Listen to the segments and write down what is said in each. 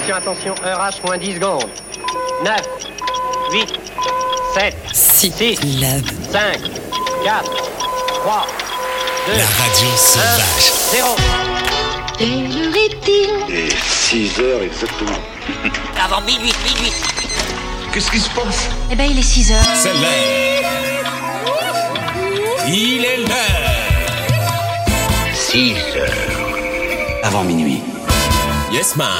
attention, heure H moins 10 secondes. 9, 8, 7, 6, 5, 4, 3, 2, la radio sauvage. 0. Quelle heure est-il ? Et 6 heures exactement. Avant minuit. Qu'est-ce qui se passe ? Eh ben, il est 6 heures. C'est l'heure. Il est l'heure. 6 heures. Avant minuit. Yes, man.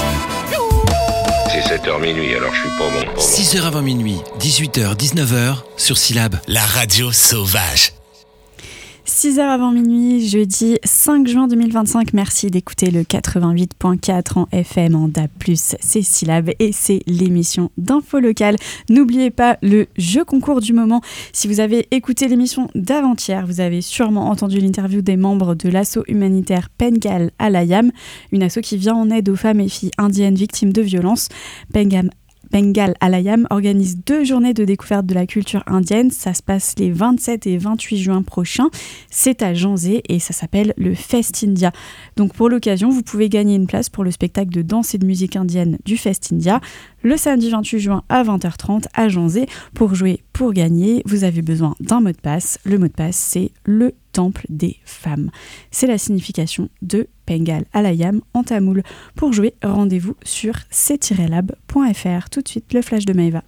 C'est 7h minuit, alors je suis pas bon. 6h avant minuit, 18h, 19h, sur Syllab, la radio sauvage. 6h avant minuit, jeudi 5 juin 2025. Merci d'écouter le 88.4 en FM en DAB+. C'est Syllab et c'est l'émission d'info locale. N'oubliez pas le jeu concours du moment. Si vous avez écouté l'émission d'avant-hier, vous avez sûrement entendu l'interview des membres de l'asso humanitaire Pengal Alayam, une asso qui vient en aide aux femmes et filles indiennes victimes de violences. Pengal Alayam organise 2 journées de découverte de la culture indienne. Ça se passe les 27 et 28 juin prochains. C'est à Janzé et ça s'appelle le Fest India. Donc pour l'occasion, vous pouvez gagner une place pour le spectacle de danse et de musique indienne du Fest India le samedi 28 juin à 20h30 à Janzé. Pour jouer, pour gagner, vous avez besoin d'un mot de passe. Le mot de passe, c'est le temple des femmes. C'est la signification de Pengal Alayam en tamoul. Pour jouer, rendez-vous sur c-lab.fr. Tout de suite, le flash de Maëva.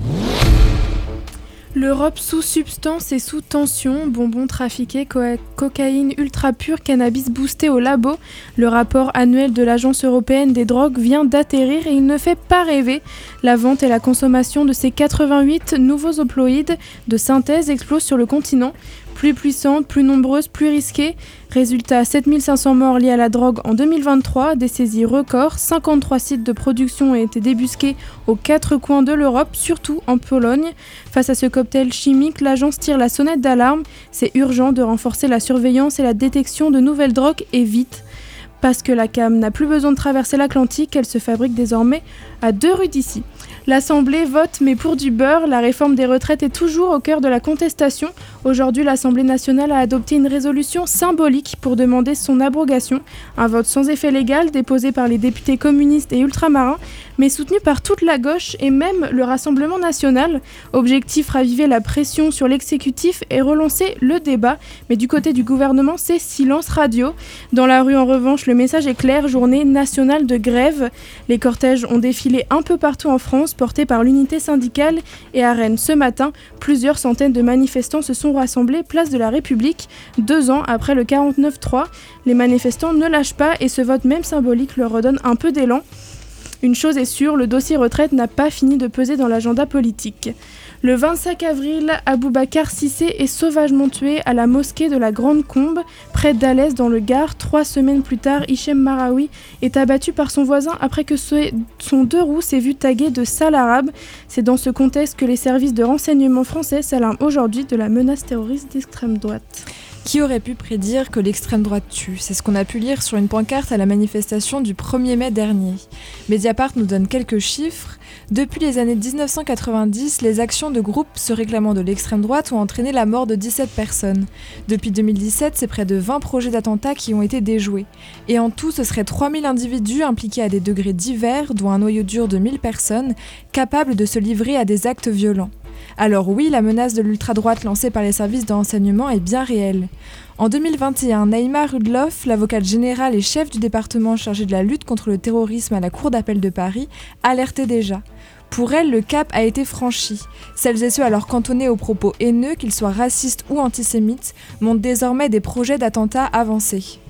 L'Europe sous substance et sous tension, bonbons trafiqués, cocaïne ultra pure, cannabis boosté au labo. Le rapport annuel de l'Agence européenne des drogues vient d'atterrir et il ne fait pas rêver. La vente et la consommation de ces 88 nouveaux opioïdes de synthèse explosent sur le continent. Plus puissantes, plus nombreuses, plus risquées. Résultat, 7500 morts liés à la drogue en 2023, des saisies records, 53 sites de production ont été débusqués aux 4 coins de l'Europe, surtout en Pologne. Face à ce cocktail chimique, l'agence tire la sonnette d'alarme. C'est urgent de renforcer la surveillance et la détection de nouvelles drogues et vite. Parce que la CAM n'a plus besoin de traverser l'Atlantique, elle se fabrique désormais à 2 rues d'ici. L'Assemblée vote, mais pour du beurre, la réforme des retraites est toujours au cœur de la contestation. Aujourd'hui, l'Assemblée nationale a adopté une résolution symbolique pour demander son abrogation. Un vote sans effet légal, déposé par les députés communistes et ultramarins, mais soutenu par toute la gauche et même le Rassemblement national. Objectif, raviver la pression sur l'exécutif et relancer le débat. Mais du côté du gouvernement, c'est silence radio. Dans la rue, en revanche, le message est clair, journée nationale de grève. Les cortèges ont défilé un peu partout en France, portés par l'unité syndicale. Et à Rennes, ce matin, plusieurs centaines de manifestants se sont rassemblés place de la République. 2 ans après le 49-3, les manifestants ne lâchent pas et ce vote même symbolique leur redonne un peu d'élan. Une chose est sûre, le dossier retraite n'a pas fini de peser dans l'agenda politique. Le 25 avril, Aboubacar Cissé est sauvagement tué à la mosquée de la Grande Combe, près d'Alès dans le Gard. 3 semaines plus tard, Hichem Maraoui est abattu par son voisin après que son 2 roues s'est vu tagué de sale arabe. C'est dans ce contexte que les services de renseignement français s'alarment aujourd'hui de la menace terroriste d'extrême droite. Qui aurait pu prédire que l'extrême droite tue ? C'est ce qu'on a pu lire sur une pancarte à la manifestation du 1er mai dernier. Mediapart nous donne quelques chiffres. Depuis les années 1990, les actions de groupes se réclamant de l'extrême droite ont entraîné la mort de 17 personnes. Depuis 2017, c'est près de 20 projets d'attentats qui ont été déjoués. Et en tout, ce serait 3000 individus impliqués à des degrés divers, dont un noyau dur de 1000 personnes, capables de se livrer à des actes violents. Alors oui, la menace de l'ultra-droite lancée par les services de renseignement est bien réelle. En 2021, Naïma Rudloff, l'avocate générale et chef du département chargé de la lutte contre le terrorisme à la Cour d'appel de Paris, alertait déjà. Pour elle, le cap a été franchi. Celles et ceux alors cantonnés aux propos haineux, qu'ils soient racistes ou antisémites, montrent désormais des projets d'attentats avancés.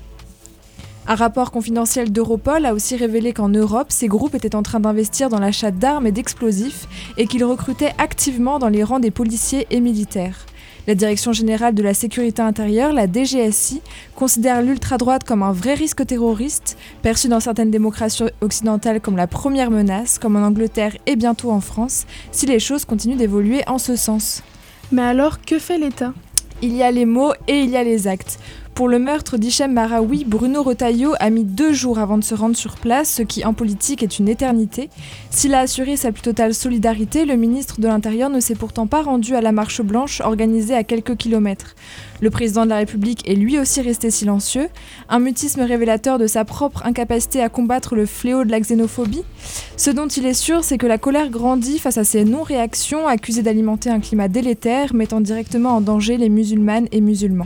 Un rapport confidentiel d'Europol a aussi révélé qu'en Europe, ces groupes étaient en train d'investir dans l'achat d'armes et d'explosifs et qu'ils recrutaient activement dans les rangs des policiers et militaires. La Direction générale de la sécurité intérieure, la DGSI, considère l'ultra-droite comme un vrai risque terroriste, perçu dans certaines démocraties occidentales comme la première menace, comme en Angleterre et bientôt en France, si les choses continuent d'évoluer en ce sens. Mais alors, que fait l'État ? Il y a les mots et il y a les actes. Pour le meurtre d'Hichem Maraoui, Bruno Retailleau a mis 2 jours avant de se rendre sur place, ce qui en politique est une éternité. S'il a assuré sa plus totale solidarité, le ministre de l'Intérieur ne s'est pourtant pas rendu à la marche blanche organisée à quelques kilomètres. Le président de la République est lui aussi resté silencieux, un mutisme révélateur de sa propre incapacité à combattre le fléau de la xénophobie. Ce dont il est sûr, c'est que la colère grandit face à ces non-réactions accusées d'alimenter un climat délétère, mettant directement en danger les musulmanes et musulmans.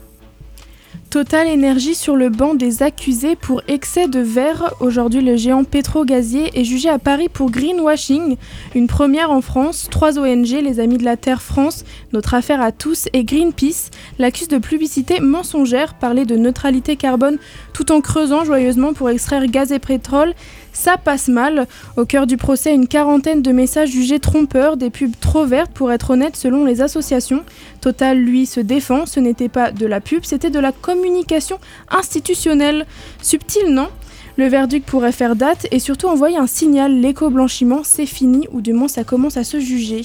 Total Énergie sur le banc des accusés pour excès de verre. Aujourd'hui, le géant pétro-gazier est jugé à Paris pour greenwashing, une première en France. 3 ONG, les Amis de la Terre France, Notre Affaire à tous et Greenpeace, l'accusent de publicité mensongère, parler de neutralité carbone tout en creusant joyeusement pour extraire gaz et pétrole. Ça passe mal. Au cœur du procès, une quarantaine de messages jugés trompeurs, des pubs trop vertes pour être honnête selon les associations. Total, lui, se défend. Ce n'était pas de la pub, c'était de la communication institutionnelle. Subtil, non ? Le verdict pourrait faire date et surtout envoyer un signal. L'éco-blanchiment, c'est fini, ou du moins ça commence à se juger.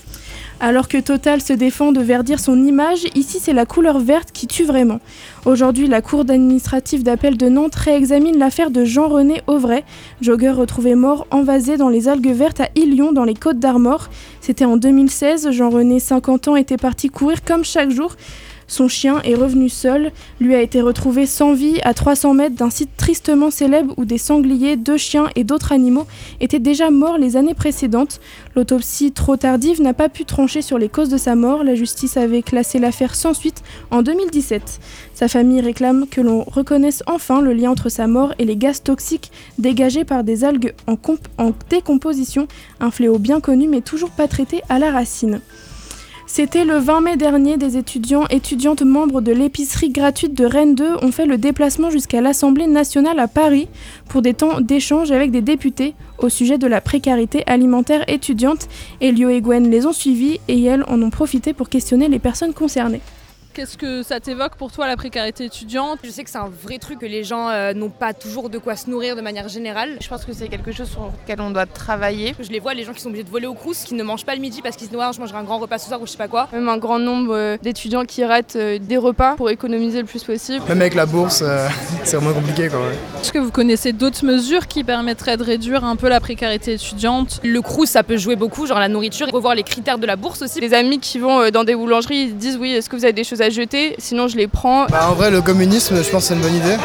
Alors que Total se défend de verdir son image, ici c'est la couleur verte qui tue vraiment. Aujourd'hui, la Cour administrative d'appel de Nantes réexamine l'affaire de Jean-René Auvray, jogger retrouvé mort envasé dans les algues vertes à Illion dans les Côtes-d'Armor. C'était en 2016, Jean-René, 50 ans, était parti courir comme chaque jour. Son chien est revenu seul, lui a été retrouvé sans vie à 300 mètres d'un site tristement célèbre où des sangliers, 2 chiens et d'autres animaux étaient déjà morts les années précédentes. L'autopsie trop tardive n'a pas pu trancher sur les causes de sa mort. La justice avait classé l'affaire sans suite en 2017. Sa famille réclame que l'on reconnaisse enfin le lien entre sa mort et les gaz toxiques dégagés par des algues en décomposition, un fléau bien connu mais toujours pas traité à la racine. C'était le 20 mai dernier, des étudiantes membres de l'épicerie gratuite de Rennes 2 ont fait le déplacement jusqu'à l'Assemblée nationale à Paris pour des temps d'échange avec des députés au sujet de la précarité alimentaire étudiante. Elio et Gwen les ont suivis et elles en ont profité pour questionner les personnes concernées. Qu'est-ce que ça t'évoque pour toi, la précarité étudiante ? Je sais que c'est un vrai truc, que les gens n'ont pas toujours de quoi se nourrir de manière générale. Je pense que c'est quelque chose sur lequel on doit travailler. Je les vois, les gens qui sont obligés de voler au crous, qui ne mangent pas le midi parce qu'ils se disent je mangerai un grand repas ce soir ou je sais pas quoi. Même un grand nombre d'étudiants qui ratent des repas pour économiser le plus possible. Même avec la bourse, c'est vraiment compliqué quoi. Ouais. Est-ce que vous connaissez d'autres mesures qui permettraient de réduire un peu la précarité étudiante ? Le crous, ça peut jouer beaucoup, genre la nourriture. Il faut voir les critères de la bourse aussi. Les amis qui vont dans des boulangeries, ils disent oui, est-ce que vous avez des choses à jeter ? Sinon je les prends. En vrai, le communisme, je pense que c'est une bonne idée.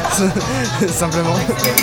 Simplement.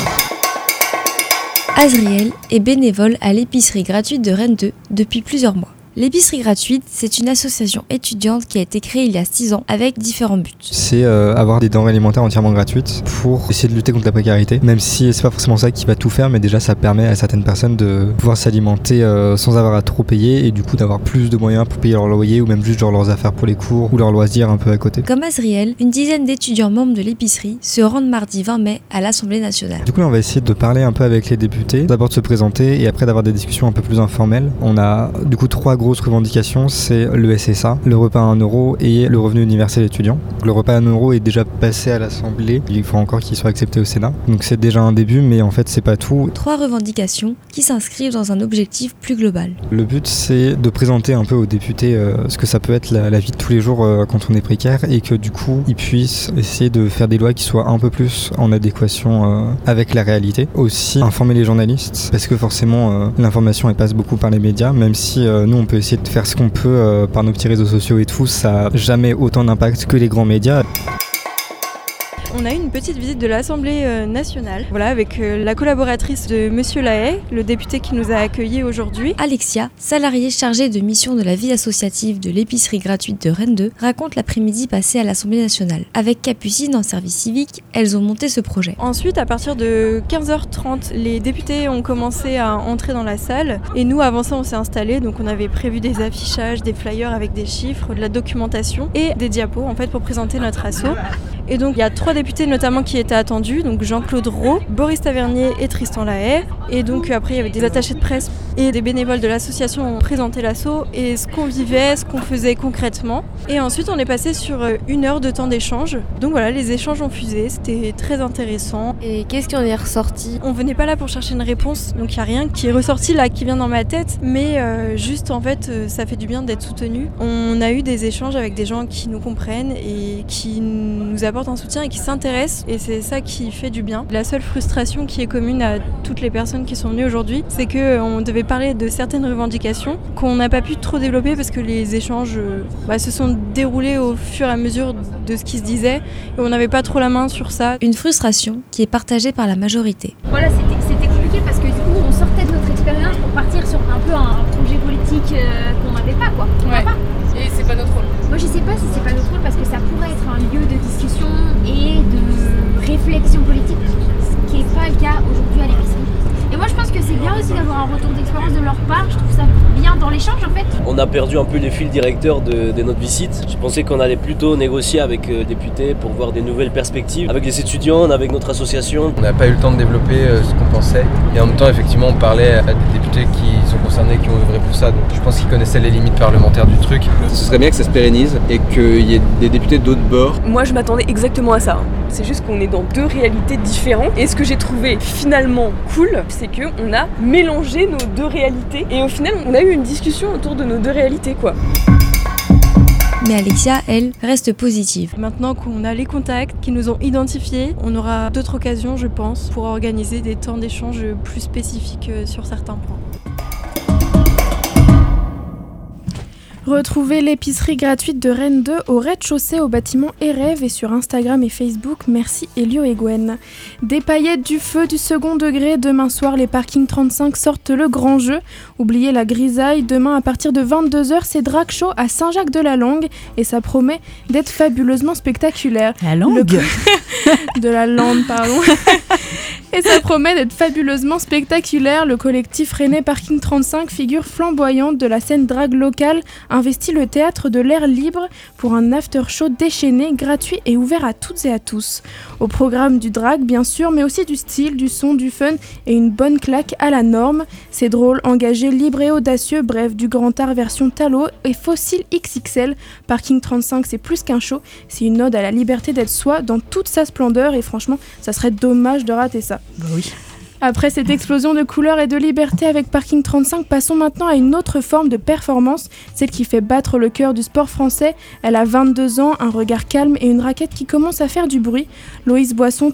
Azriel est bénévole à l'épicerie gratuite de Rennes 2 depuis plusieurs mois. L'épicerie gratuite, c'est une association étudiante qui a été créée il y a 6 ans avec différents buts. C'est avoir des denrées alimentaires entièrement gratuites pour essayer de lutter contre la précarité, même si c'est pas forcément ça qui va tout faire, mais déjà ça permet à certaines personnes de pouvoir s'alimenter sans avoir à trop payer et du coup d'avoir plus de moyens pour payer leur loyer ou même juste genre leurs affaires pour les cours ou leurs loisirs un peu à côté. Comme Azriel, une dizaine d'étudiants membres de l'épicerie se rendent mardi 20 mai à l'Assemblée nationale. Du coup là on va essayer de parler un peu avec les députés, d'abord de se présenter et après d'avoir des discussions un peu plus informelles. On a du coup 3 grosses revendications, c'est le SSA, le repas à 1 euro et le revenu universel étudiant. Le repas à 1 euro est déjà passé à l'Assemblée, il faut encore qu'il soit accepté au Sénat. Donc c'est déjà un début, mais en fait c'est pas tout. 3 revendications qui s'inscrivent dans un objectif plus global. Le but c'est de présenter un peu aux députés ce que ça peut être la vie de tous les jours quand on est précaire et que du coup ils puissent essayer de faire des lois qui soient un peu plus en adéquation avec la réalité. Aussi informer les journalistes parce que forcément l'information elle passe beaucoup par les médias, même si nous on peut essayer de faire ce qu'on peut par nos petits réseaux sociaux et tout, ça n'a jamais autant d'impact que les grands médias. On a eu une petite visite de l'Assemblée nationale, avec la collaboratrice de Monsieur Lahaye, le député qui nous a accueillis aujourd'hui. Alexia, salariée chargée de mission de la vie associative de l'épicerie gratuite de Rennes 2, raconte l'après-midi passé à l'Assemblée nationale. Avec Capucine en service civique, elles ont monté ce projet. Ensuite, à partir de 15h30, les députés ont commencé à entrer dans la salle et nous, avant ça, on s'est installés. Donc on avait prévu des affichages, des flyers avec des chiffres, de la documentation et des diapos pour présenter notre asso. Et donc il y a 3 députés notamment qui étaient attendus, donc Jean-Claude Roux, Boris Tavernier et Tristan Lahaye. Et donc après il y avait des attachés de presse et des bénévoles de l'association ont présenté l'assaut et ce qu'on vivait, ce qu'on faisait concrètement. Et ensuite on est passé sur 1 heure de temps d'échange. Donc voilà, les échanges ont fusé, c'était très intéressant. Et qu'est-ce qui en est ressorti ? On venait pas là pour chercher une réponse, donc il n'y a rien qui est ressorti là, qui vient dans ma tête, mais juste en fait ça fait du bien d'être soutenu. On a eu des échanges avec des gens qui nous comprennent et qui nous apportent un soutien et qui s'intéressent, et c'est ça qui fait du bien. La seule frustration qui est commune à toutes les personnes qui sont venues aujourd'hui, c'est qu'on devait parler de certaines revendications qu'on n'a pas pu trop développer parce que les échanges se sont déroulés au fur et à mesure de ce qui se disait et on n'avait pas trop la main sur ça. Une frustration qui est partagée par la majorité. Voilà, c'était compliqué parce que du coup on sortait de notre expérience pour partir sur un peu un projet politique qu'on n'avait pas quoi. Et c'est pas notre rôle. Moi je sais pas si c'est pas notre rôle parce que ça pourrait être un lieu de discussion et de réflexion politique, ce qui n'est pas le cas aujourd'hui à l'épicerie. Et moi je pense que c'est bien aussi d'avoir un retour d'expérience de leur part, je trouve ça bien dans l'échange en fait. On a perdu un peu les fils directeurs de notre visite. Je pensais qu'on allait plutôt négocier avec les députés pour voir des nouvelles perspectives, avec les étudiants, avec notre association. On n'a pas eu le temps de développer ce qu'on pensait et en même temps effectivement on parlait à des députés qui sont concernés, qui ont œuvré pour ça, donc je pense qu'ils connaissaient les limites parlementaires du truc. Ce serait bien que ça se pérennise et qu'il y ait des députés d'autres bords. Moi je m'attendais exactement à ça. C'est juste qu'on est dans 2 réalités différentes et ce que j'ai trouvé finalement cool, c'est qu'on a mélangé nos 2 réalités et au final on a eu une discussion autour de nos 2 réalités quoi. Mais Alexia, elle, reste positive. Maintenant qu'on a les contacts qui nous ont identifiés, on aura d'autres occasions, je pense, pour organiser des temps d'échange plus spécifiques sur certains points. Retrouvez l'épicerie gratuite de Rennes 2 au rez-de-chaussée au bâtiment Erève et sur Instagram et Facebook. Merci Elio et Gwen. Des paillettes, du feu, du second degré. Demain soir, les parkings 35 sortent le grand jeu. Oubliez la grisaille. Demain, à partir de 22h, c'est Drag Show à Saint-Jacques-de-la-Langue et ça promet d'être fabuleusement spectaculaire. La langue De la Lande, pardon. Et ça promet d'être fabuleusement spectaculaire. Le collectif Rennais Parking 35, figure flamboyante de la scène drag locale, investit le théâtre de l'air libre pour un after-show déchaîné, gratuit et ouvert à toutes et à tous. Au programme du drag, bien sûr, mais aussi du style, du son, du fun et une bonne claque à la norme. C'est drôle, engagé, libre et audacieux, bref, du grand art version Talo et Fossile XXL. Parking 35, c'est plus qu'un show, c'est une ode à la liberté d'être soi dans toute sa splendeur et franchement, ça serait dommage de rater ça. Bah oui. Après cette explosion de couleurs et de liberté avec Parking 35, passons maintenant à une autre forme de performance, celle qui fait battre le cœur du sport français. Elle a 22 ans, un regard calme et une raquette qui commence à faire du bruit. Loïs Boisson,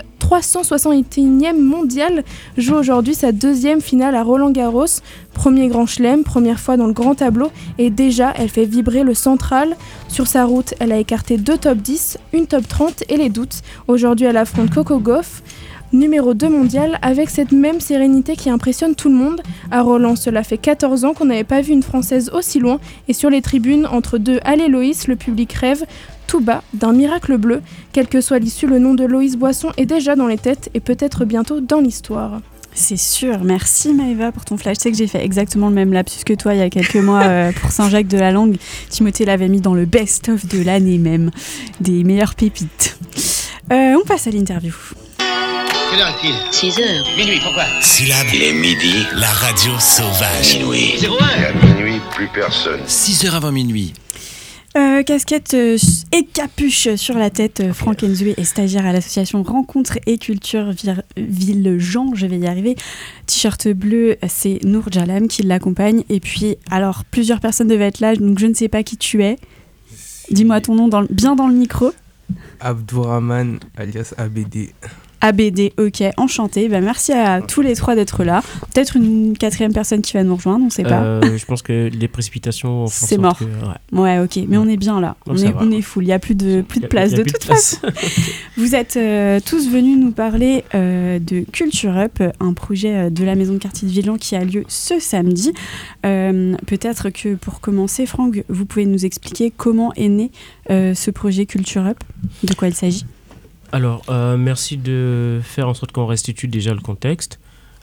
361e mondial, joue aujourd'hui sa 2e finale à Roland-Garros. Premier grand chelem, première fois dans le grand tableau, et déjà elle fait vibrer le central. Sur sa route, elle a écarté 2 top 10, une top 30 et les doutes. Aujourd'hui, elle affronte Coco Gauff, numéro 2 mondial, avec cette même sérénité qui impressionne tout le monde. À Roland, cela fait 14 ans qu'on n'avait pas vu une Française aussi loin, et sur les tribunes, entre 2 Allez Loïs, le public rêve tout bas d'un miracle bleu. Quelle que soit l'issue, le nom de Loïs Boisson est déjà dans les têtes et peut-être bientôt dans l'histoire. C'est sûr, merci Maëva pour ton flash. Je sais que j'ai fait exactement le même lapsus que toi il y a quelques mois pour Saint-Jacques-de-la-Langue. Timothée l'avait mis dans le best-of de l'année même, des meilleures pépites. On passe à l'interview. Quelle heure est-il ? 6h. Minuit, pourquoi ? Syllabe. Il est midi. La radio sauvage. Minuit. 01. Et à minuit, plus personne. 6h avant minuit. Casquette et capuche sur la tête, Franck Enzoué est stagiaire à l'association Rencontre et Culture Ville-Jean, je vais y arriver. T-shirt bleu, c'est Nour Jalam qui l'accompagne. Et puis, alors, plusieurs personnes devaient être là, donc je ne sais pas qui tu es. Dis-moi ton nom bien dans le micro. Abdourahman, alias ABD. ABD, ok, enchanté. Bah, merci à tous les 3 d'être là. Peut-être une 4e personne qui va nous rejoindre, on ne sait pas. Je pense que les précipitations c'est mort. Ouais, ok, mais on est bien là. On est full. Il n'y a plus de place de toute façon. Vous êtes tous venus nous parler de Culture Up, un projet de la maison de quartier de Villan qui a lieu ce samedi. Peut-être que pour commencer, Franck, vous pouvez nous expliquer comment est né ce projet Culture Up, de quoi il s'agit. Alors, merci de faire en sorte qu'on restitue déjà le contexte.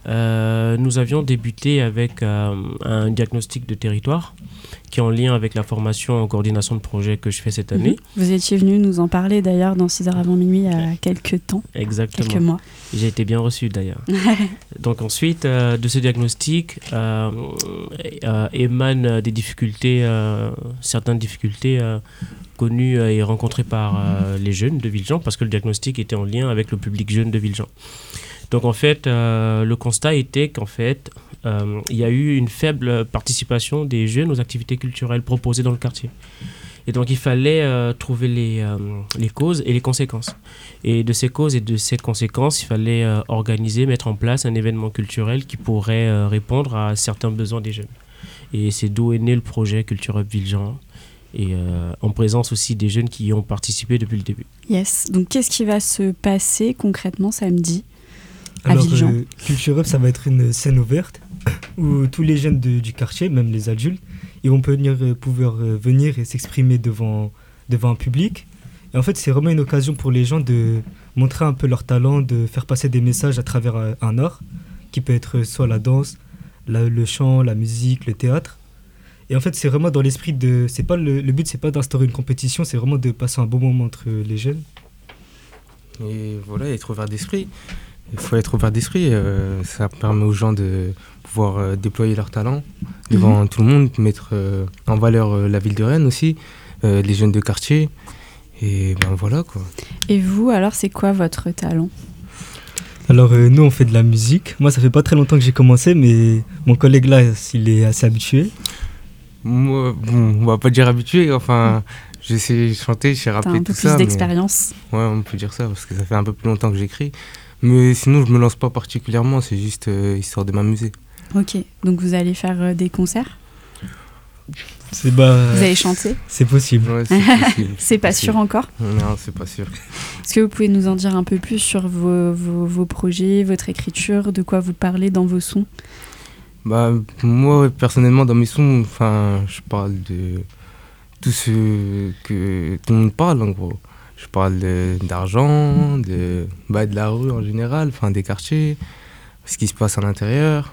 nous avions débuté avec un diagnostic de territoire qui est en lien avec la formation en coordination de projet que je fais cette année. Vous étiez venu nous en parler d'ailleurs dans 6h avant minuit il y a quelques temps. Exactement. Quelques mois. J'ai été bien reçu d'ailleurs. Donc ensuite, de ce diagnostic émanent des difficultés, certaines difficultés connues et rencontrées par les jeunes de Villejean, parce que le diagnostic était en lien avec le public jeune de Villejean. Donc en fait, le constat était qu'en fait, il y a eu une faible participation des jeunes aux activités culturelles proposées dans le quartier. Et donc il fallait trouver les causes et les conséquences. Et de ces causes et de ces conséquences, il fallait organiser, mettre en place un événement culturel qui pourrait répondre à certains besoins des jeunes. Et c'est d'où est né le projet Culture Up Villejean, et en présence aussi des jeunes qui y ont participé depuis le début. Yes, donc qu'est-ce qui va se passer concrètement samedi à Alors, Villejean? Culture Up, ça va être une scène ouverte où tous les jeunes du quartier, même les adultes, ils vont pouvoir venir et s'exprimer devant un public. Et en fait, c'est vraiment une occasion pour les gens de montrer un peu leur talent, de faire passer des messages à travers un art, qui peut être soit la danse, le chant, la musique, le théâtre. Et en fait, c'est vraiment dans l'esprit de... Le but, c'est pas d'instaurer une compétition, c'est vraiment de passer un bon moment entre les jeunes. Et voilà, être ouvert d'esprit. Il faut être ouvert d'esprit. Ça permet aux gens de pouvoir déployer leur talent devant tout le monde, mettre en valeur la ville de Rennes aussi, les jeunes de quartier. Et ben voilà quoi. Et vous, alors, c'est quoi votre talent? Alors nous, on fait de la musique. Moi, ça fait pas très longtemps que j'ai commencé, mais mon collègue là, il est assez habitué. Moi, bon, on va pas dire habitué, enfin... Je sais chanter, je sais rapper, tout ça. T'as un peu plus d'expérience. Ouais, on peut dire ça, parce que ça fait un peu plus longtemps que j'écris. Mais sinon, je me lance pas particulièrement, c'est juste histoire de m'amuser. Ok, donc vous allez faire des concerts? Vous allez chanter? C'est possible. Ouais, c'est possible. C'est pas sûr encore? Non, c'est pas sûr. Est-ce que vous pouvez nous en dire un peu plus sur vos projets, votre écriture, de quoi vous parlez dans vos sons? Bah, moi, personnellement, dans mes sons, je parle de tout ce que tout le monde parle, en gros. Je parle d'argent, de la rue en général, des quartiers, ce qui se passe à l'intérieur,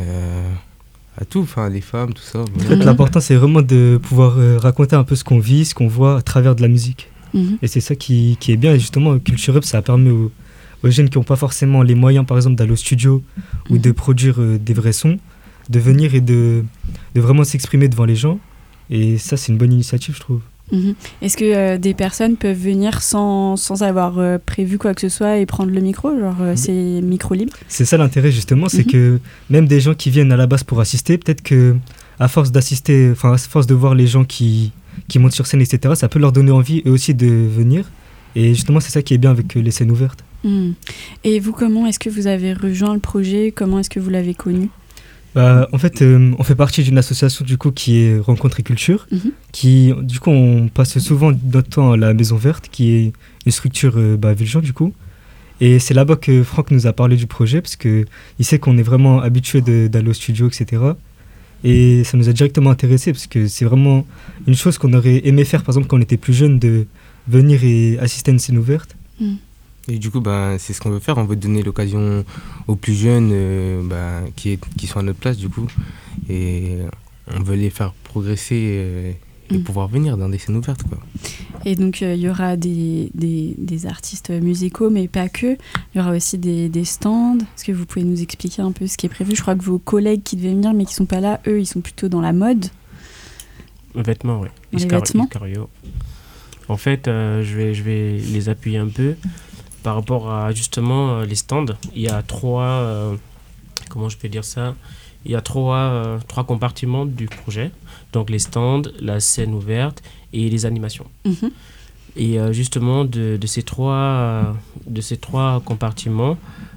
à tout, les femmes, tout ça. En fait, l'important, c'est vraiment de pouvoir raconter un peu ce qu'on vit, ce qu'on voit à travers de la musique. Et c'est ça qui est bien. Et justement, Culture Up, ça permet aux jeunes qui n'ont pas forcément les moyens, par exemple, d'aller au studio ou de produire des vrais sons, de venir et de vraiment s'exprimer devant les gens. Et ça, c'est une bonne initiative, je trouve. Est-ce que des personnes peuvent venir sans avoir prévu quoi que ce soit et prendre le micro, c'est micro libre? C'est ça l'intérêt justement, c'est que même des gens qui viennent à la base pour assister, peut-être que à force d'assister, à force de voir les gens qui montent sur scène, etc., ça peut leur donner envie eux aussi de venir. Et justement, c'est ça qui est bien avec les scènes ouvertes. Et vous, comment est-ce que vous avez rejoint le projet? Comment est-ce que vous l'avez connu? En fait, on fait partie d'une association du coup qui est Rencontre et Culture, qui du coup on passe souvent notre temps à la Maison Verte, qui est une structure Villejean du coup. Et c'est là-bas que Franck nous a parlé du projet, parce qu'il sait qu'on est vraiment habitué d'aller au studio, etc. Et ça nous a directement intéressé, parce que c'est vraiment une chose qu'on aurait aimé faire, par exemple quand on était plus jeune, de venir et assister à une scène ouverte. Et du coup, c'est ce qu'on veut faire. On veut donner l'occasion aux plus jeunes qui sont à notre place, du coup. Et on veut les faire progresser et pouvoir venir dans des scènes ouvertes, quoi. Et donc, il y aura des artistes musicaux, mais pas que. Il y aura aussi des stands. Est-ce que vous pouvez nous expliquer un peu ce qui est prévu? Je crois que vos collègues qui devaient venir, mais qui ne sont pas là, eux, ils sont plutôt dans la mode. Vêtements, oui. Les vêtements. Iscario. En fait, je vais les appuyer un peu. Par rapport à justement les stands, il y a trois, comment je peux dire ça? Il y a trois compartiments du projet. Donc les stands, la scène ouverte et les animations. Et justement de ces trois compartiments,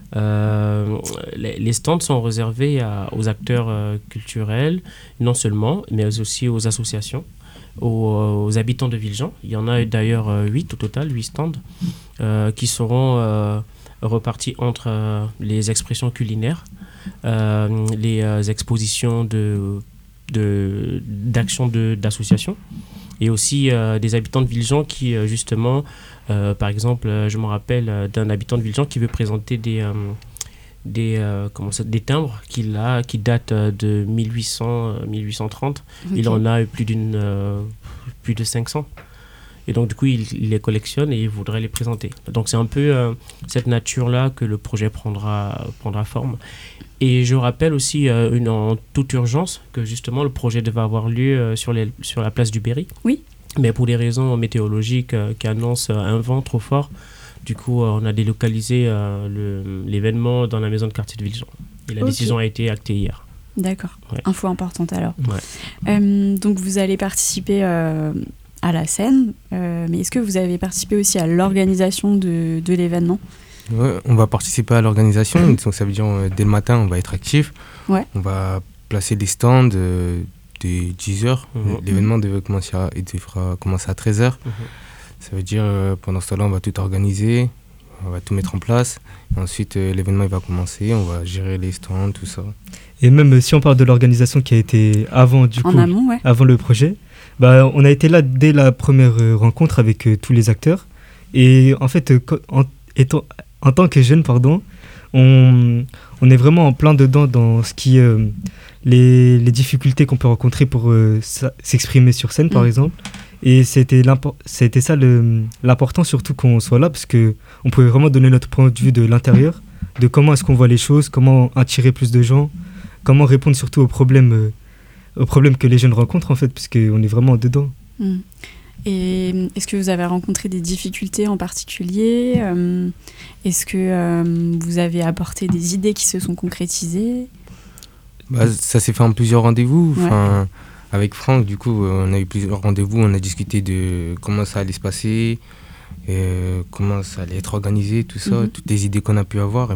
les stands sont réservés aux acteurs culturels, non seulement, mais aussi aux associations, aux habitants de Villejean. Il y en a d'ailleurs 8 au total, 8 stands, qui seront repartis entre les expressions culinaires, les expositions d'actions d'associations, et aussi des habitants de Villejean qui, justement, par exemple, je me rappelle d'un habitant de Villejean qui veut présenter des timbres qu'il a, qui datent de 1830. Ok. Il en a plus de 500. Et donc, du coup, il les collectionne et il voudrait les présenter. Donc, c'est un peu cette nature-là que le projet prendra forme. Et je rappelle aussi en toute urgence que justement, le projet devait avoir lieu sur la place du Berry. Oui. Mais pour des raisons météorologiques qui annoncent un vent trop fort, du coup, on a délocalisé l'événement dans la maison de quartier de Villejean. Et la décision a été actée hier. D'accord. Ouais. Info importante alors. Ouais. Donc vous allez participer à la scène, mais est-ce que vous avez participé aussi à l'organisation de l'événement ? Ouais, on va participer à l'organisation, donc ça veut dire dès le matin on va être actif. Ouais. On va placer des stands dès 10h. L'événement devra commencer à 13h. Ça veut dire pendant ce temps-là on va tout organiser, on va tout mettre en place. Et ensuite l'événement il va commencer, on va gérer les stands, tout ça. Et même si on parle de l'organisation qui a été avant amont, avant le projet, on a été là dès la première rencontre avec tous les acteurs. Et en fait, en tant que jeune, on est vraiment en plein dedans dans ce qui les difficultés qu'on peut rencontrer pour s'exprimer sur scène, par exemple. Et c'était ça l'important, surtout qu'on soit là, parce qu'on pouvait vraiment donner notre point de vue de l'intérieur, de comment est-ce qu'on voit les choses, comment attirer plus de gens, comment répondre surtout aux problèmes que les jeunes rencontrent, en fait, parce qu'on est vraiment dedans. Et est-ce que vous avez rencontré des difficultés en particulier ? Est-ce que vous avez apporté des idées qui se sont concrétisées ? Ça s'est fait en plusieurs rendez-vous. Ouais. Avec Franck, du coup, on a eu plusieurs rendez-vous, on a discuté de comment ça allait se passer, comment ça allait être organisé, tout ça, toutes les idées qu'on a pu avoir, et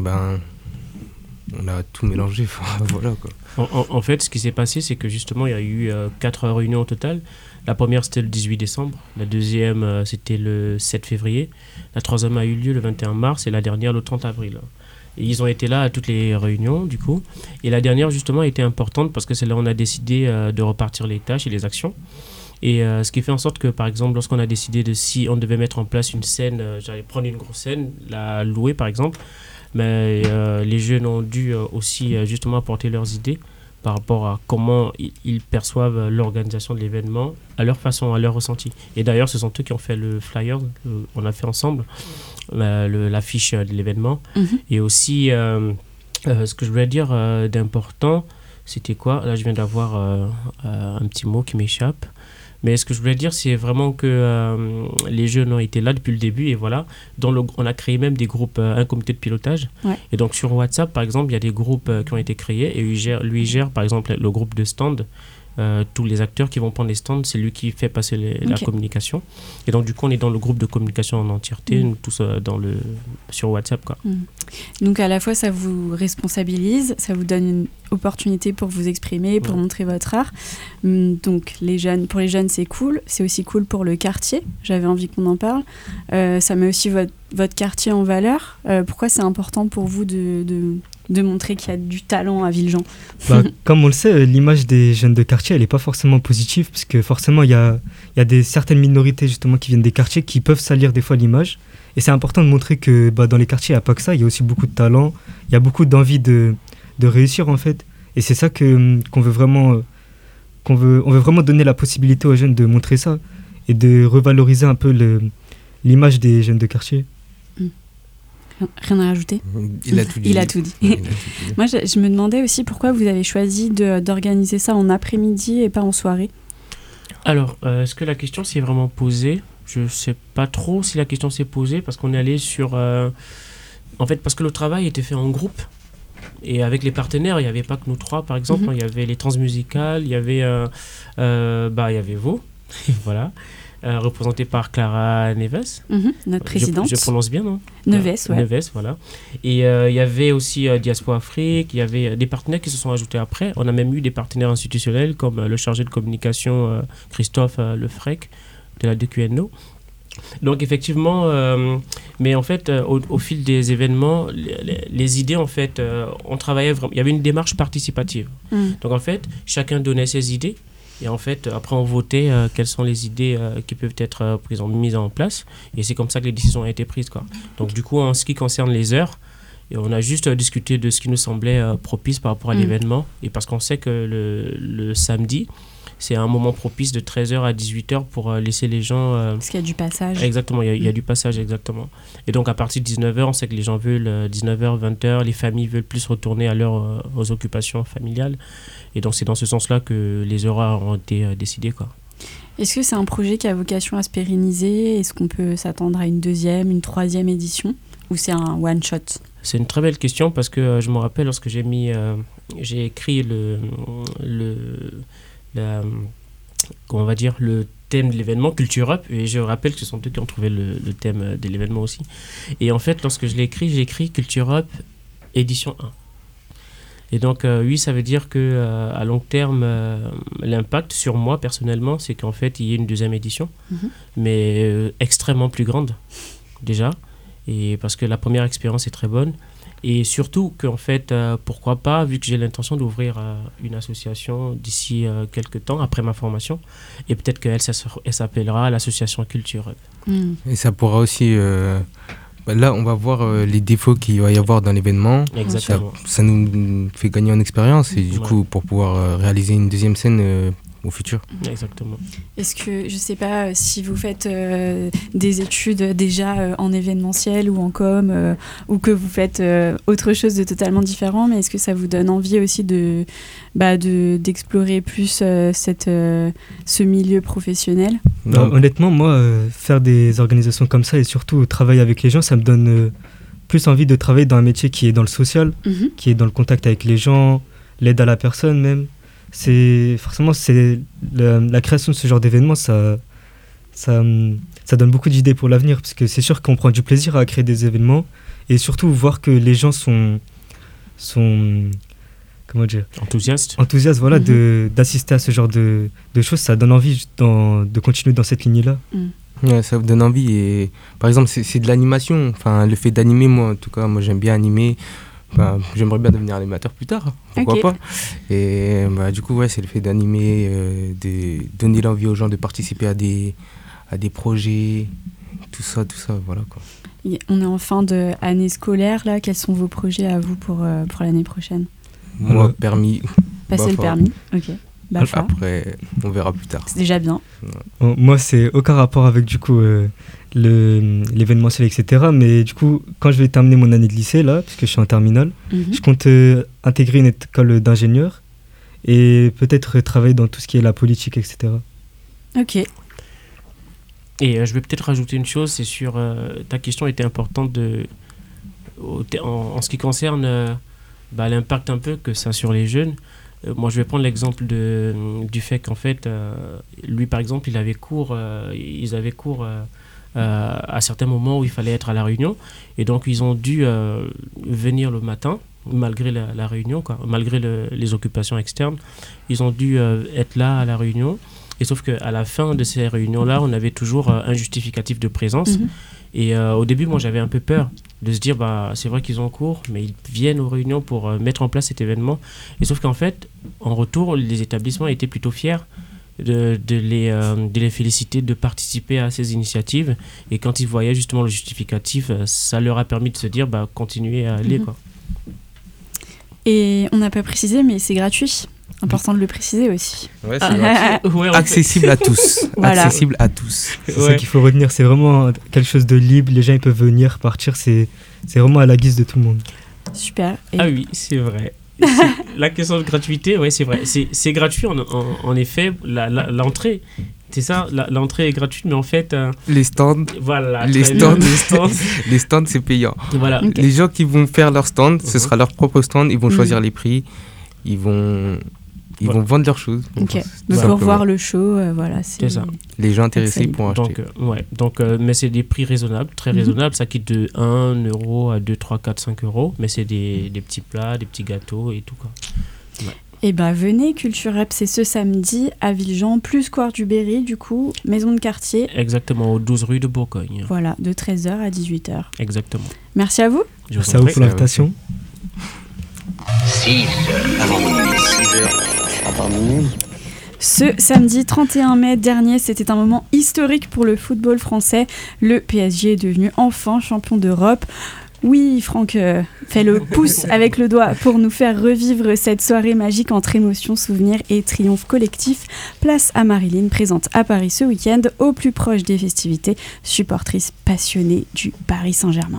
on a tout mélangé. Voilà, quoi. En fait, ce qui s'est passé, c'est que justement, il y a eu 4 réunions au total. La première, c'était le 18 décembre. La deuxième, c'était le 7 février. La troisième a eu lieu le 21 mars et la dernière, le 30 avril. Et ils ont été là à toutes les réunions, du coup. Et la dernière, justement, a été importante parce que c'est là où on a décidé de repartir les tâches et les actions. Et ce qui fait en sorte que, par exemple, lorsqu'on a décidé de si on devait mettre en place une scène, j'allais prendre une grosse scène, la louer, par exemple, mais les jeunes ont dû aussi justement apporter leurs idées par rapport à comment ils perçoivent l'organisation de l'événement, à leur façon, à leur ressenti. Et d'ailleurs, ce sont eux qui ont fait le flyer, on a fait ensemble, l'affiche de l'événement. Et aussi, ce que je voulais dire d'important, c'était quoi ? Là, je viens d'avoir un petit mot qui m'échappe. Mais ce que je voulais dire, c'est vraiment que les jeunes ont été là depuis le début et voilà. On a créé même des groupes, un comité de pilotage. Ouais. Et donc sur WhatsApp, par exemple, il y a des groupes qui ont été créés et lui gère par exemple le groupe de stand. Tous les acteurs qui vont prendre les stands, c'est lui qui fait passer la communication. Et donc du coup, on est dans le groupe de communication en entièreté, nous tous sur WhatsApp, quoi. Donc à la fois, ça vous responsabilise, ça vous donne une opportunité pour vous exprimer, pour montrer votre art. Donc pour les jeunes, c'est cool. C'est aussi cool pour le quartier. J'avais envie qu'on en parle. Ça met aussi votre quartier en valeur. Pourquoi c'est important pour vous de montrer qu'il y a du talent à Villejean? Comme on le sait, l'image des jeunes de quartier, elle n'est pas forcément positive, parce que forcément, il y a certaines minorités justement qui viennent des quartiers qui peuvent salir des fois l'image. Et c'est important de montrer que dans les quartiers, il n'y a pas que ça, il y a aussi beaucoup de talent, il y a beaucoup d'envie de réussir en fait. Et c'est ça qu'on veut vraiment, on veut vraiment donner la possibilité aux jeunes de montrer ça et de revaloriser un peu l'image des jeunes de quartier. Rien à rajouter ? Il a tout dit. Il a tout dit. Moi, je me demandais aussi pourquoi vous avez choisi d'organiser ça en après-midi et pas en soirée. Alors, est-ce que la question s'est vraiment posée ? Je ne sais pas trop si la question s'est posée parce qu'on est allé sur... en fait, parce que le travail était fait en groupe. Et avec les partenaires, il n'y avait pas que nous trois, par exemple. Il y avait les Transmusicales, il y avait vous, voilà. Représenté par Clara Neves. Notre présidente. Je prononce bien, non ? Neves, ouais. Neves, voilà. Et il y avait aussi Diaspora Afrique, il y avait des partenaires qui se sont ajoutés après. On a même eu des partenaires institutionnels comme le chargé de communication Christophe Lefrec de la DQNO. Donc effectivement, mais en fait, au fil des événements, les idées, en fait, on travaillait vraiment. Il y avait une démarche participative. Donc en fait, chacun donnait ses idées. Et en fait, après, on votait quelles sont les idées qui peuvent être mises en place. Et c'est comme ça que les décisions ont été prises, quoi. Donc, du coup, en ce qui concerne les heures, Et on a juste discuté de ce qui nous semblait propice par rapport à l'événement. Et parce qu'on sait que le samedi, c'est un moment propice de 13h à 18h pour laisser les gens... Parce qu'il y a du passage. Exactement, il y a du passage, exactement. Et donc à partir de 19h, on sait que les gens veulent 19h, 20h, les familles veulent plus retourner aux occupations familiales. Et donc c'est dans ce sens-là que les horaires ont été décidés, quoi. Est-ce que c'est un projet qui a vocation à se pérenniser ? Est-ce qu'on peut s'attendre à une 2e, une 3e édition ? Ou c'est un one-shot ? C'est une très belle question parce que je me rappelle lorsque j'ai écrit on va dire le thème de l'événement Culture Up, et je rappelle que ce sont eux qui ont trouvé le thème de l'événement aussi. Et en fait, lorsque je l'ai écrit, j'ai écrit Culture Up édition 1. Et donc, oui, ça veut dire qu'à long terme, l'impact sur moi, personnellement, c'est qu'en fait, il y ait une 2e édition, mais extrêmement plus grande, déjà, et parce que la première expérience est très bonne. Et surtout qu'en fait, pourquoi pas, vu que j'ai l'intention d'ouvrir une association d'ici quelques temps, après ma formation, et peut-être qu'elle s'appellera l'association Culture Up. Et ça pourra aussi... là, on va voir les défauts qu'il va y avoir dans l'événement. Exactement. Ça nous fait gagner en expérience et du coup, pour pouvoir réaliser une 2e scène au futur. Exactement. Est-ce que, je sais pas, si vous faites des études déjà en événementiel ou en com, ou que vous faites autre chose de totalement différent, mais est-ce que ça vous donne envie aussi d'explorer plus ce milieu professionnel ? Honnêtement, moi, faire des organisations comme ça et surtout travailler avec les gens, ça me donne plus envie de travailler dans un métier qui est dans le social, qui est dans le contact avec les gens, l'aide à la personne même. Forcément, la création de ce genre d'événement, ça donne beaucoup d'idées pour l'avenir, parce que c'est sûr qu'on prend du plaisir à créer des événements, et surtout voir que les gens sont comment dire, enthousiastes, voilà, d'assister à ce genre de choses. Ça donne envie de continuer dans cette lignée-là. Ouais, ça vous donne envie. Et par exemple, c'est de l'animation. Enfin, le fait d'animer, moi, en tout cas, moi j'aime bien animer. J'aimerais bien devenir animateur plus tard, pourquoi pas. Et du coup, ouais, c'est le fait d'animer, de donner l'envie aux gens de participer à des projets, tout ça, voilà quoi. On est en fin d'année scolaire, là. Quels sont vos projets à vous pour l'année prochaine ? Moi, permis. Passer le permis, ok. Après, on verra plus tard. C'est déjà bien. Bon, moi, c'est aucun rapport avec du coup l'événementiel, etc. Mais du coup, quand je vais terminer mon année de lycée, là, parce que je suis en terminale, je compte intégrer une école d'ingénieur et peut-être travailler dans tout ce qui est la politique, etc. Ok. Et je vais peut-être rajouter une chose, c'est sur ta question était importante en ce qui concerne l'impact un peu que ça a sur les jeunes. Moi, je vais prendre l'exemple du fait qu'en fait, lui, par exemple, ils avaient cours à certains moments où il fallait être à la réunion. Et donc, ils ont dû venir le matin, malgré la réunion, quoi, malgré les occupations externes. Ils ont dû être là à la réunion. Et sauf qu'à la fin de ces réunions-là, on avait toujours un justificatif de présence. Et au début, moi, j'avais un peu peur de se dire, c'est vrai qu'ils ont cours, mais ils viennent aux réunions pour mettre en place cet événement. Et sauf qu'en fait, en retour, les établissements étaient plutôt fiers de les féliciter, de participer à ces initiatives. Et quand ils voyaient justement le justificatif, ça leur a permis de se dire, continuez à aller, quoi. Et on n'a pas précisé, mais c'est gratuit. Important de le préciser aussi. Ouais, c'est gratuit. Accessible à tous. Voilà. Accessible à tous. C'est ça qu'il faut retenir. C'est vraiment quelque chose de libre. Les gens ils peuvent venir, partir. C'est vraiment à la guise de tout le monde. Super. Ah oui, c'est vrai. La question de gratuité, ouais, c'est vrai. C'est gratuit en effet. L'entrée. C'est ça, l'entrée est gratuite, mais en fait... les stands, voilà, les stands, c'est payant. Voilà. Okay. Les gens qui vont faire leur stand, ce sera leur propre stand, ils vont choisir les prix, ils vont vendre leurs choses. Ok, donc pour voir le show, voilà. C'est ça. Les gens intéressés pourront acheter. Mais c'est des prix raisonnables, très raisonnables, ça quitte de 1 euro à 2, 3, 4, 5 euros, mais c'est des petits plats, des petits gâteaux et tout, quoi. Ouais. Et venez, Culture Up, c'est ce samedi à Villejean, plus Square du Berry, du coup, maison de quartier. Exactement, aux 12 rue de Bourgogne. Voilà, de 13h à 18h. Exactement. Merci à vous. Merci à vous pour l'invitation. 6h avant minuit, 6h avant minuit. Ce samedi 31 mai dernier, c'était un moment historique pour le football français. Le PSG est devenu enfin champion d'Europe. Oui, Franck fait le pouce avec le doigt pour nous faire revivre cette soirée magique entre émotions, souvenirs et triomphes collectifs. Place à Marilyn, présente à Paris ce week-end, au plus proche des festivités, supportrice passionnée du Paris Saint-Germain.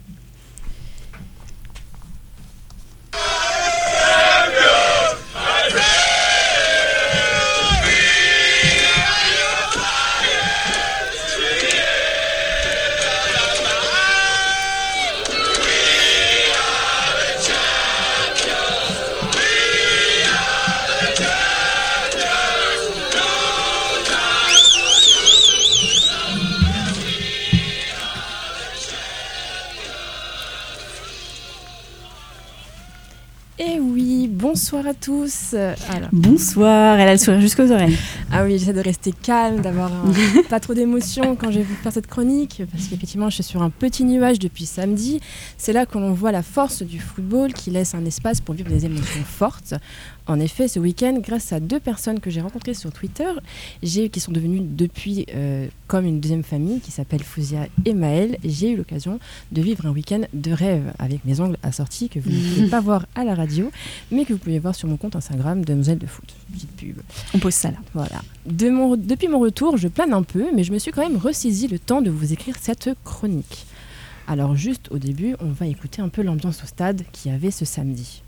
Bonsoir à tous. Alors. Bonsoir, elle a le sourire jusqu'aux oreilles. Ah oui, j'essaie de rester calme, d'avoir pas trop d'émotion quand je vais faire cette chronique, parce qu'effectivement je suis sur un petit nuage depuis samedi. C'est là que l'on voit la force du football qui laisse un espace pour vivre des émotions fortes. En effet, ce week-end, grâce à 2 personnes que j'ai rencontrées sur Twitter, qui sont devenues depuis comme une deuxième famille, qui s'appelle Fouzia et Maëlle, j'ai eu l'occasion de vivre un week-end de rêve avec mes ongles assortis que vous ne pouvez pas voir à la radio, mais que vous pouvez voir sur mon compte Instagram Demoiselle de Foot. Petite pub. On pose ça là. Voilà. Depuis mon retour, je plane un peu, mais je me suis quand même ressaisi le temps de vous écrire cette chronique. Alors juste au début, on va écouter un peu l'ambiance au stade qu'il y avait ce samedi.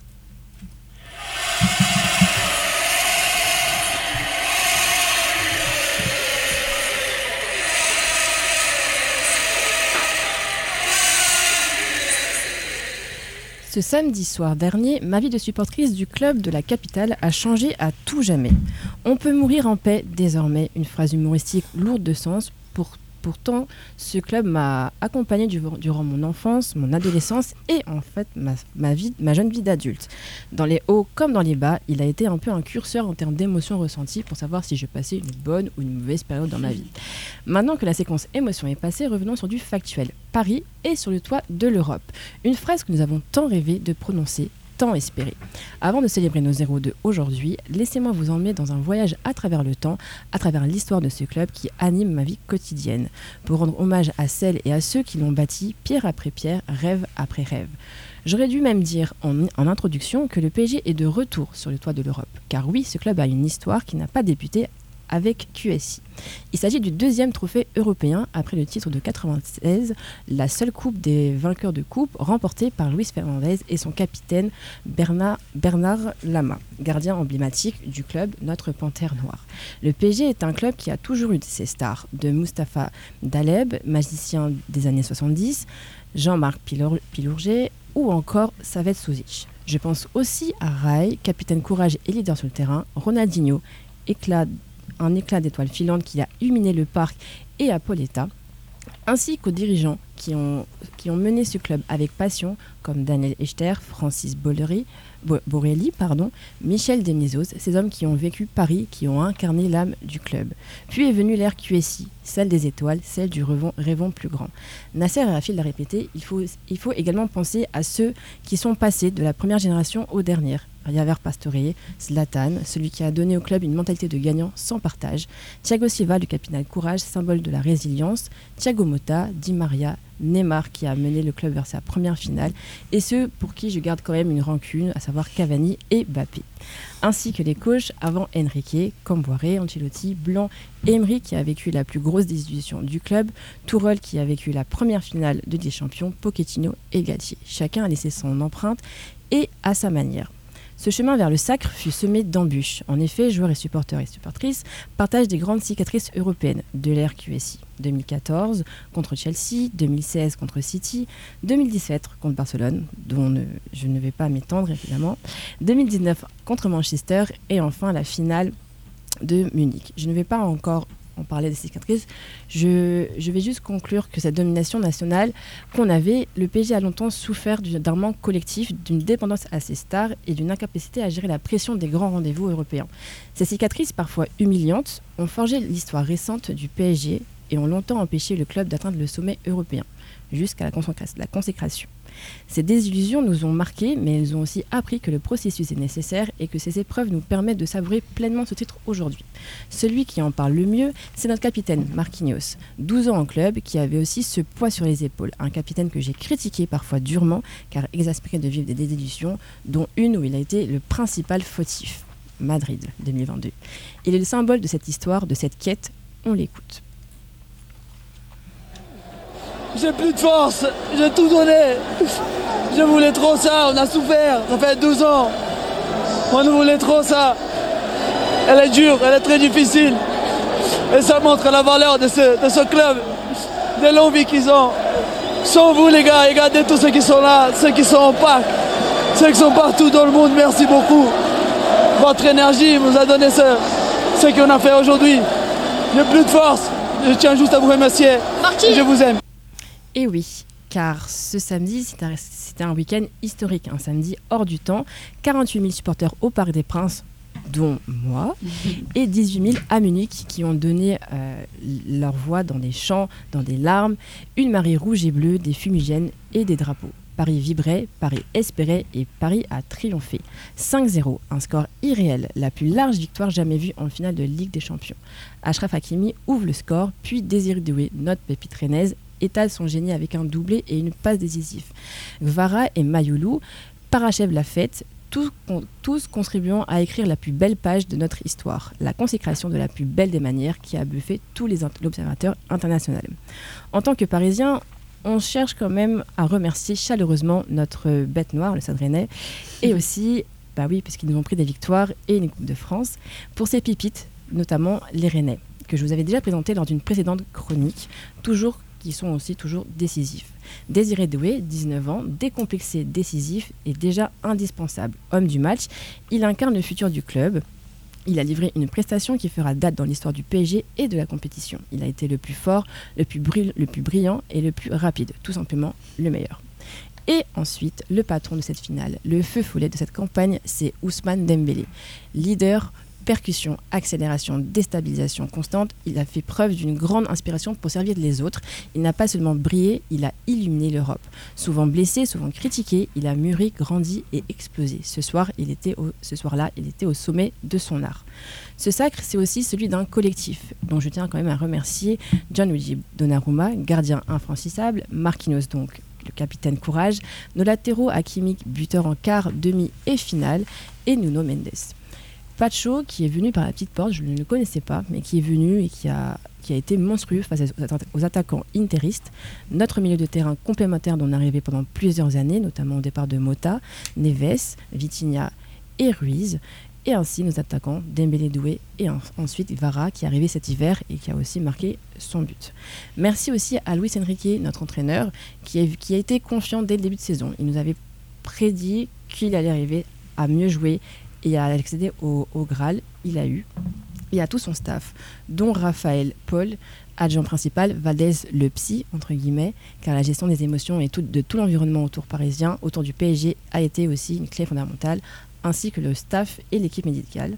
Ce samedi soir dernier, ma vie de supportrice du club de la capitale a changé à tout jamais. On peut mourir en paix désormais, une phrase humoristique lourde de sens. Pourtant, ce club m'a accompagnée durant mon enfance, mon adolescence et en fait ma jeune vie d'adulte. Dans les hauts comme dans les bas, il a été un peu un curseur en termes d'émotions ressenties pour savoir si je passais une bonne ou une mauvaise période dans ma vie. Maintenant que la séquence émotion est passée, revenons sur du factuel. Paris est sur le toit de l'Europe. Une phrase que nous avons tant rêvé de prononcer, tant espéré. Avant de célébrer nos 0-2 aujourd'hui, laissez-moi vous emmener dans un voyage à travers le temps, à travers l'histoire de ce club qui anime ma vie quotidienne, pour rendre hommage à celles et à ceux qui l'ont bâti pierre après pierre, rêve après rêve. J'aurais dû même dire en introduction que le PSG est de retour sur le toit de l'Europe, car oui, ce club a une histoire qui n'a pas débuté avec QSI. Il s'agit du 2e trophée européen après le titre de 96, la seule coupe des vainqueurs de coupe remportée par Luis Fernandez et son capitaine Bernard Lama, gardien emblématique du club, notre panthère noire. Le PSG est un club qui a toujours eu ses stars, de Mustapha Daleb, magicien des années 70, Jean-Marc Pilourget ou encore Saved Souzic. Je pense aussi à Rai, capitaine courage et leader sur le terrain, Ronaldinho, un éclat d'étoiles filantes qui a illuminé le parc et à Pauletta, ainsi qu'aux dirigeants qui ont mené ce club avec passion, comme Daniel Echter, Francis Borelli, Michel Denisos, ces hommes qui ont vécu Paris, qui ont incarné l'âme du club. Puis est venue l'ère QSI, celle des étoiles, celle du rêvons plus grand. Nasser Al-Khelaifi l'a répété, il faut également penser à ceux qui sont passés de la première génération aux dernières. Javier Pastore, Zlatan, celui qui a donné au club une mentalité de gagnant sans partage, Thiago Silva, le capitaine courage, symbole de la résilience, Thiago Motta, Di Maria, Neymar qui a mené le club vers sa première finale, et ceux pour qui je garde quand même une rancune, à savoir Cavani et Mbappé. Ainsi que les coachs avant Enrique, Camboire, Ancelotti, Blanc et Emery qui a vécu la plus grosse désillusion du club, Tourelle qui a vécu la première finale de Ligue des Champions, Pochettino et Galtier. Chacun a laissé son empreinte et à sa manière. Ce chemin vers le sacre fut semé d'embûches. En effet, joueurs et supporters et supportrices partagent des grandes cicatrices européennes de l'ère QSI. 2014 contre Chelsea, 2016 contre City, 2017 contre Barcelone, dont je ne vais pas m'étendre évidemment, 2019 contre Manchester et enfin la finale de Munich. Je ne vais pas encore en parler des cicatrices, je vais juste conclure que cette domination nationale qu'on avait, le PSG a longtemps souffert d'un manque collectif, d'une dépendance à ses stars et d'une incapacité à gérer la pression des grands rendez-vous européens. Ces cicatrices, parfois humiliantes, ont forgé l'histoire récente du PSG et ont longtemps empêché le club d'atteindre le sommet européen, jusqu'à la consécration. Ces désillusions nous ont marqués, mais elles ont aussi appris que le processus est nécessaire et que ces épreuves nous permettent de savourer pleinement ce titre aujourd'hui. Celui qui en parle le mieux, c'est notre capitaine Marquinhos, 12 ans en club, qui avait aussi ce poids sur les épaules. Un capitaine que j'ai critiqué parfois durement, car exaspéré de vivre des désillusions, dont une où il a été le principal fautif. Madrid 2022. Il est le symbole de cette histoire, de cette quête. On l'écoute. J'ai plus de force, j'ai tout donné. Je voulais trop ça, on a souffert, ça fait 12 ans. On voulait trop ça. Elle est dure, elle est très difficile. Et ça montre la valeur de ce club, de l'envie qu'ils ont. Sans vous les gars, regardez tous ceux qui sont là, ceux qui sont en Pâques, ceux qui sont partout dans le monde, merci beaucoup. Votre énergie nous a donné ce qu'on a fait aujourd'hui. J'ai plus de force, je tiens juste à vous remercier. Je vous aime. Et oui, car ce samedi, c'était un week-end historique, un samedi hors du temps. 48 000 supporters au Parc des Princes, dont moi, et 18 000 à Munich qui ont donné leur voix dans des chants, dans des larmes, une marée rouge et bleue, des fumigènes et des drapeaux. Paris vibrait, Paris espérait et Paris a triomphé. 5-0, un score irréel, la plus large victoire jamais vue en finale de Ligue des Champions. Achraf Hakimi ouvre le score, puis Désiré Doué, notre pépite rennaise, étale son génie avec un doublé et une passe décisive. Gvara et Mayoulou parachèvent la fête, tous contribuant à écrire la plus belle page de notre histoire, la consécration de la plus belle des manières qui a bluffé tous les observateurs internationaux. En tant que Parisien, on cherche quand même à remercier chaleureusement notre bête noire, le Stade Rennais, et aussi, bah oui, parce qu'ils nous ont pris des victoires et une Coupe de France, pour ces pépites, notamment les Rennais, que je vous avais déjà présenté lors d'une précédente chronique, qui sont aussi toujours décisifs. Désiré Doué, 19 ans, décomplexé, décisif et déjà indispensable. Homme du match, il incarne le futur du club. Il a livré une prestation qui fera date dans l'histoire du PSG et de la compétition. Il a été le plus fort, le plus brillant et le plus rapide, tout simplement le meilleur. Et ensuite, le patron de cette finale, le feu follet de cette campagne, c'est Ousmane Dembélé. Leader, percussion, accélération, déstabilisation constante, il a fait preuve d'une grande inspiration pour servir les autres. Il n'a pas seulement brillé, il a illuminé l'Europe. Souvent blessé, souvent critiqué, il a mûri, grandi et explosé. Ce soir-là, il était au sommet de son art. Ce sacre, c'est aussi celui d'un collectif, dont je tiens quand même à remercier Gianluigi Donnarumma, gardien infranchissable, Marquinhos donc, le capitaine courage, nos latéraux Hakimi, buteur en quart, demi et finale, et Nuno Mendes. Pacho, qui est venu par la petite porte, je ne le connaissais pas, mais qui est venu et qui a été monstrueux face aux attaquants interistes. Notre milieu de terrain complémentaire dont on est arrivé pendant plusieurs années, notamment au départ de Mota, Neves, Vitinha et Ruiz. Et ainsi nos attaquants Dembélé, Doué et ensuite Vara qui est arrivé cet hiver et qui a aussi marqué son but. Merci aussi à Luis Enrique, notre entraîneur, qui a été confiant dès le début de saison. Il nous avait prédit qu'il allait arriver à mieux jouer et à accéder au Graal. Il a eu. Et à tout son staff, dont Raphaël Paul, adjoint principal, Valdez le psy, entre guillemets, car la gestion des émotions et de tout l'environnement autour parisien, autour du PSG, a été aussi une clé fondamentale, ainsi que le staff et l'équipe médicale,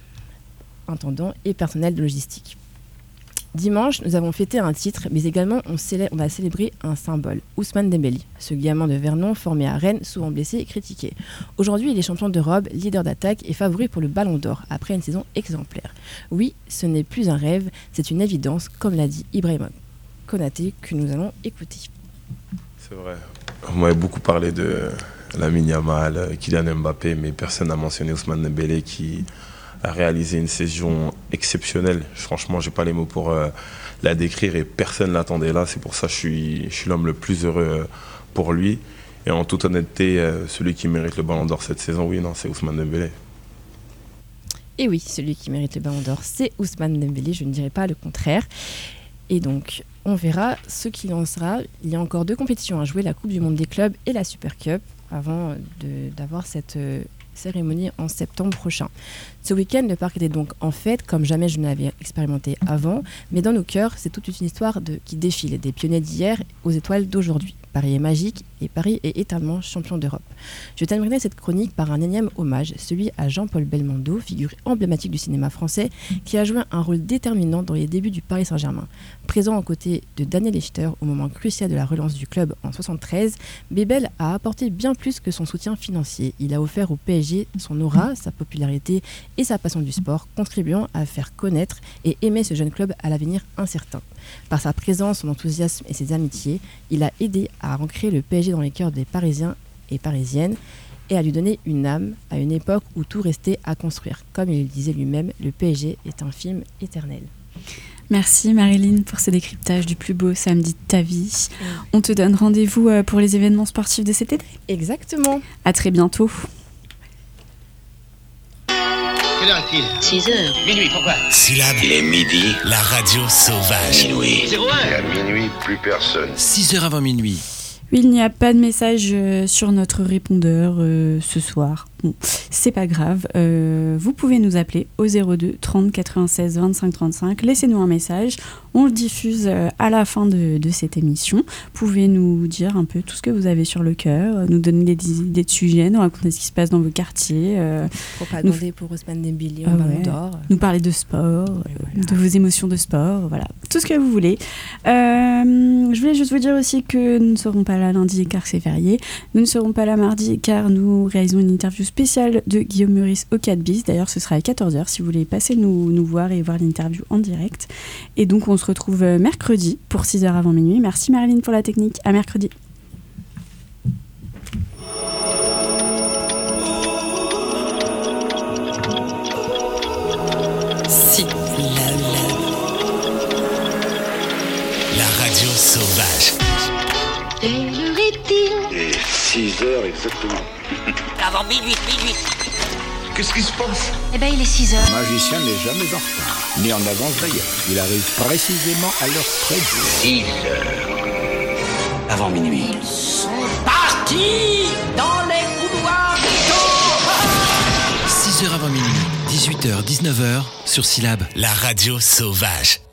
intendant et personnel de logistique. Dimanche, nous avons fêté un titre, mais également on a célébré un symbole, Ousmane Dembélé, ce gamin de Vernon formé à Rennes, souvent blessé et critiqué. Aujourd'hui, il est champion d'Europe, leader d'attaque et favori pour le Ballon d'Or, après une saison exemplaire. Oui, ce n'est plus un rêve, c'est une évidence, comme l'a dit Ibrahima Konaté, que nous allons écouter. C'est vrai, on m'avait beaucoup parlé de Lamine Yamal, Kylian Mbappé, mais personne n'a mentionné Ousmane Dembélé qui a réalisé une saison exceptionnelle. Franchement, j'ai pas les mots pour la décrire et personne ne l'attendait là. C'est pour ça que je suis l'homme le plus heureux pour lui. Et en toute honnêteté, celui qui mérite le Ballon d'Or cette saison, c'est Ousmane Dembélé. Et oui, celui qui mérite le Ballon d'Or, c'est Ousmane Dembélé, je ne dirais pas le contraire. Et donc, on verra ce qu'il en sera. Il y a encore 2 compétitions à jouer, la Coupe du Monde des clubs et la Super Cup, avant d'avoir cette cérémonie en septembre prochain. Ce week-end, le parc était donc en fête, comme jamais je ne l'avais expérimenté avant, mais dans nos cœurs, c'est toute une histoire qui défile, des pionniers d'hier aux étoiles d'aujourd'hui. Paris est magique et Paris est éternellement champion d'Europe. Je terminerai cette chronique par un énième hommage, celui à Jean-Paul Belmondo, figure emblématique du cinéma français, qui a joué un rôle déterminant dans les débuts du Paris Saint-Germain. Présent aux côtés de Daniel Hechter au moment crucial de la relance du club en 1973, Bébel a apporté bien plus que son soutien financier. Il a offert au PSG son aura, sa popularité et sa passion du sport, contribuant à faire connaître et aimer ce jeune club à l'avenir incertain. Par sa présence, son enthousiasme et ses amitiés, il a aidé à ancrer le PSG dans les cœurs des Parisiens et Parisiennes et à lui donner une âme à une époque où tout restait à construire. Comme il le disait lui-même, le PSG est un film éternel. Merci Marilyn pour ce décryptage du plus beau samedi de ta vie. On te donne rendez-vous pour les événements sportifs de cet été. Exactement. À très bientôt. Quelle heure est-il 6h. Minuit, pourquoi Syllabe. Il est midi. La radio sauvage. Minuit. 01. Et à minuit, plus personne. 6h avant minuit. Oui, il n'y a pas de message sur notre répondeur ce soir. Bon, c'est pas grave. Vous pouvez nous appeler au 02 30 96 25 35. Laissez-nous un message. On le diffuse à la fin de cette émission. Vous pouvez nous dire un peu tout ce que vous avez sur le cœur, nous donner des idées de sujets, nous raconter ce qui se passe dans vos quartiers. Propagandé pour Ousmane Dembélé en Ballon d'Or. Nous parler de sport, de vos émotions de sport, voilà. Tout ce que vous voulez. Je voulais juste vous dire aussi que nous ne serons pas là lundi car c'est férié. Nous ne serons pas là mardi car nous réalisons une interview spéciale de Guillaume Meurice au 4 bis. D'ailleurs, ce sera à 14h si vous voulez passer nous voir et voir l'interview en direct. Et donc, on se retrouve mercredi pour 6h avant minuit. Merci Marilyn pour la technique. À mercredi. La radio sauvage. Quelle heure est-il Et 6h exactement. Avant minuit. Qu'est-ce qui se passe? Eh ben, il est 6h. Le magicien n'est jamais en retard, ni en avance d'ailleurs. Il arrive précisément à l'heure prévue. 6h. Avant minuit. Ils sont partis dans les couloirs du temps. 6h avant minuit, 18h, 19h, sur Syllabe, la radio sauvage.